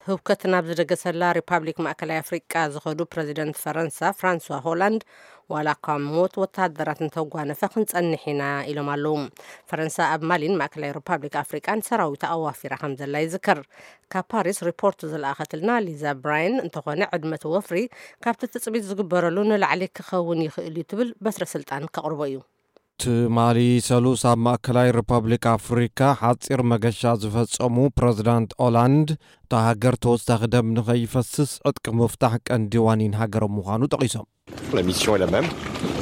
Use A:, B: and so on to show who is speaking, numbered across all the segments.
A: ህውከት ናብ ዝደገሰላ ሪፐብሊክ ማእከላይ አፍሪቃ ዝኸዱ ፕሬዚደንት ፈረንሳ ፍራንሷ ሆላንድ ዋላ እኳ ሞት ወታደራት እንተጓነፈ ክንጸንሕ ኢና ኢሎም ኣለዉ። ፈረንሳ ኣብ ማሊን ማእከላይ ሪፐብሊክ አፍሪቃን ሰራዊት ኣዋፊራ ከም ዘላ ይዝከር። ካብ ፓሪስ ሪፖርት ዝለኣኸትልና ሊዛ ብራይን እንተኾነ ዕድመት ወፍሪ ካብቲ ትጽቢት ዝግበረሉ ንላዕሊ ክኸውን ይኽእል እዩ ትብል በትረ ስልጣን ከቕርቦ እዩ።
B: ማሊ ሰሉስ ኣብ ማእከላይ ሪፐብሊክ አፍሪካ ሓፂር መገሻ ዝፈጸሙ ፕሬዚዳንት ሆላንድ እታ ሃገር ተወሳኺ ደም ንኸይፈስስ ዕጥቂ ምፍታሕ ቀንዲ ዋኒን ሃገሮም ምዃኑ ጠቒሶም
C: La mission est la même.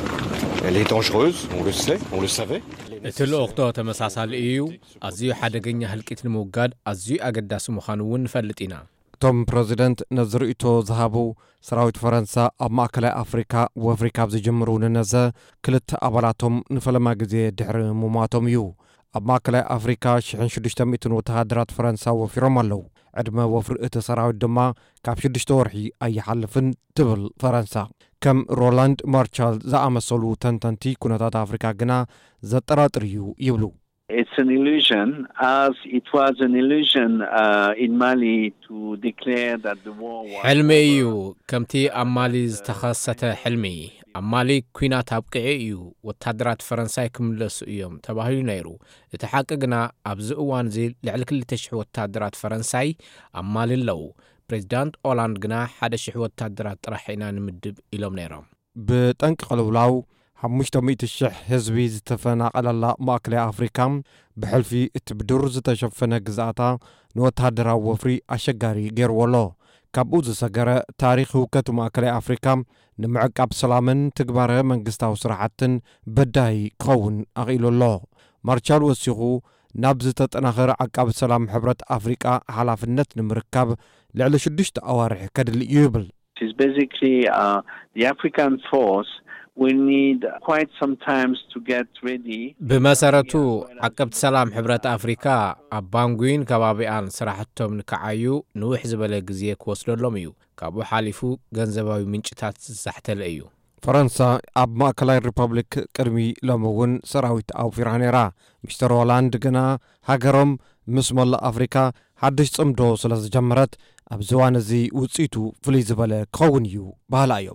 C: Elle est dangereuse, on le savait.
D: እቲ ልኡኽቶ ተመሳሳሊ እዩ። ኣዝዩ ሓደገኛ ህልቂት ንምውጋድ ኣዝዩ ኣገዳሲ ምዃኑ እውን ንፈልጥ ኢና።
B: እቶም ፕሬዚደንት ነዝርእቶ ዝሃቡ ሰራዊት ፈረንሳ ኣብ ማእከላይ አፍሪካ ወፍሪ ካብ ዝጅምሩ ንነዘ ክልተ ኣባላቶም ንፈለማ ግዜ ድሕሪ ምሟቶም እዩ። ኣብ ማእከላይ አፍሪካ 1600 ወተሃደራት ፈረንሳ ወፊሮም ኣለዉ። ዕድመ ወፍሪ እቲ ሰራዊት ድማ ካብ 6 ወርሒ ኣይሓልፍን ትብል ፈረንሳ። ከም ሮላንድ ማርቻል ዝኣመሰሉ ተንተንቲ ኩነታት አፍሪካ ግና ዘጠራጥር እዩ ይብሉ።
E: It's an illusion, as it was an illusion in Mali to declare that the war was...
D: ሕልሚ እዩ ከምቲ ኣብ ማሊ ዝተኸሰተ ሕልሚ። ኣብ ማሊ ኩናት ኣብቅዒ እዩ ወታደራት ፈረንሳይ ክምለሱ እዮም ተባሂሉ ነይሩ። እቲ ሓቂ ግና ኣብዚ እዋን እዚ ልዕሊ 2,000 ወታደራት ፈረንሳይ ኣብ ማሊ ኣለዉ። ፕሬዚዳንት ሆላንድ ግና 1,000 ወታደራት ጥራሕ ኢና ንምድብ ኢሎም ነይሮም።
B: ብጠንቂ ቅልውላው 500,000 ህዝቢ ዝተፈናቐለላ ማእከላይ አፍሪካ ብሕልፊ እቲ ብድር ዝተሸፈነ ግዛእታ ንወተሃደራዊ ወፍሪ ኣሸጋሪ ገይርዎሎ። ካብኡ ዝሰገረ ታሪክ ህውከት ማእከላይ አፍሪካ ንምዕቃብ ሰላምን ትግባረ መንግስታዊ ስራሕትን በዳይ ክኸውን ኣኽኢሉሎ። ማርቻል ወሲኹ ናብ ዝተጠናኸረ ዓቃቢ ሰላም ሕብረት አፍሪቃ ሓላፍነት ንምርካብ ልዕሊ 6 ኣዋርሕ ከድሊ እዩ ይብል።
E: It is basically the African force. We need quite some time to get ready.
D: ብመሰረቱ ዓቀብቲ ሰላም ሕብረት አፍሪካ ኣብ ባንጉይን ከባቢኣን ስራሕቶም ንከዓዩ ንውሕ ዝበለ ግዜ ክወስደሎም እዩ። ካብኡ ሓሊፉ ገንዘባዊ ምንጭታት ዝሳሕተለ እዩ።
B: ፈረንሳ ኣብ ማእከላይ ሪፐብሊክ ቅድሚ ሎሚ እውን ሰራዊት ኣውፊራ ነይራ። ሚስተር ሆላንድ ግና ሃገሮም ምስ መላእ አፍሪካ ሓድሽ ጽምዶ ስለ ዝጀመረት ኣብ ዝዋን እዚ ውፅኢቱ ፍልይ ዝበለ ክኸውን እዩ ባህላ እዮም።